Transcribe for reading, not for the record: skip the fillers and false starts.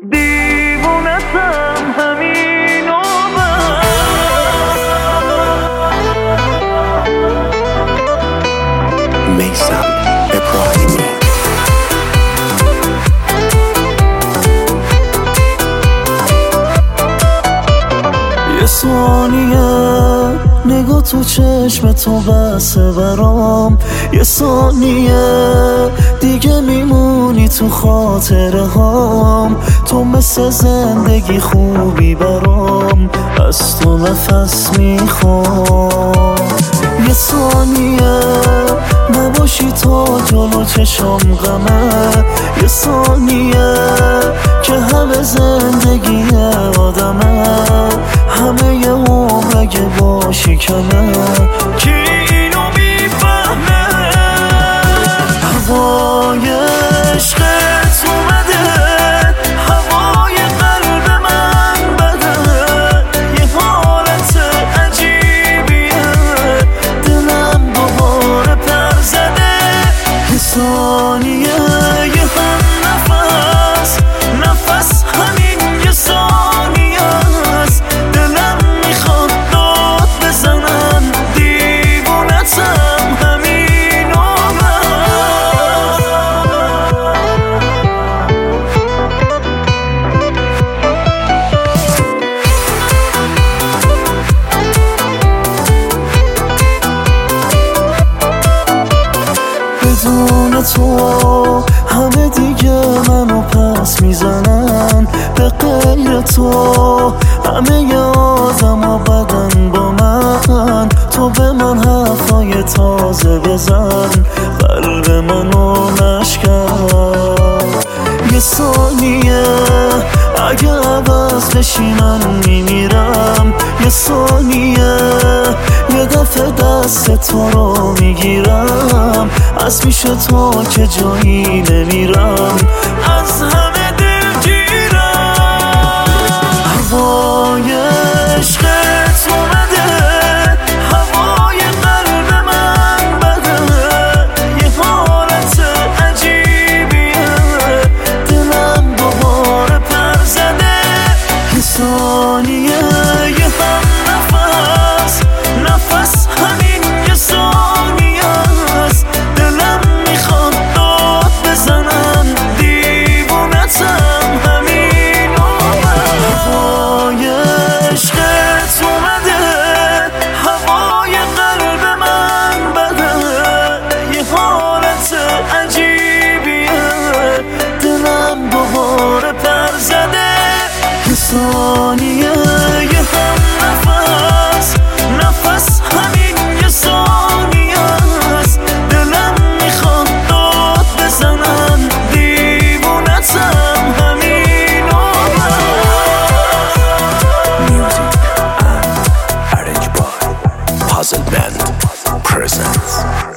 دیوونتم همین و میثم ابراهیمی. یه ثانیه نگاه تو چشم تو بسه برام، یه ثانیه دیگه میمونی تو خاطره هام. تو مثل زندگی خوبی برام، از تو نفس میخوام. یه ثانیه نباشی تا جلو چشم غمه، یه ثانیه که همه زندگی آدمه، همه یه عمر اگه باشی کمه. کی اینو میفهمه؟ هوای عشقت اومده، هوای قلب من بده، یه حالت عجیبیه، دلم دوباره پر زده. یه ثانیه یه هم نفس، نفس همین یه ثانیه است. دلم میخواد داد بزنم، دیوونتم همین و بدون تو همه دیگه منو پس میزنن، به غیر تو همه ی آدم بدن با من. تو به من حرفای تازه بزن، قلب منو نشکن. یه ثانیه اگه عوض بشی من میمیرم، یه ثانیه یه دفعه دست تو رو میگیرم، از پیش تو که جایی نمیرم، از همه دلگیرم. هوای عشقت اومده، هوای قلب من بده، یه حالت عجیبیه، دلم دوباره پر زده. یه ثانیه یه هم نفس، نفس همین یه ثانیه است. دلم میخواد داد بزنم، دیوونتم همین و هوای عشقت اومده، هوای قلب من بده، یه حالت عجیبیه، دلم دوباره پر زده. یه ثانیه یه هم نفس، نفس همین یه ثانیه است. دلم میخواد داد بزنم، دیوونتم همین و Music and arranged by Puzzle Band presents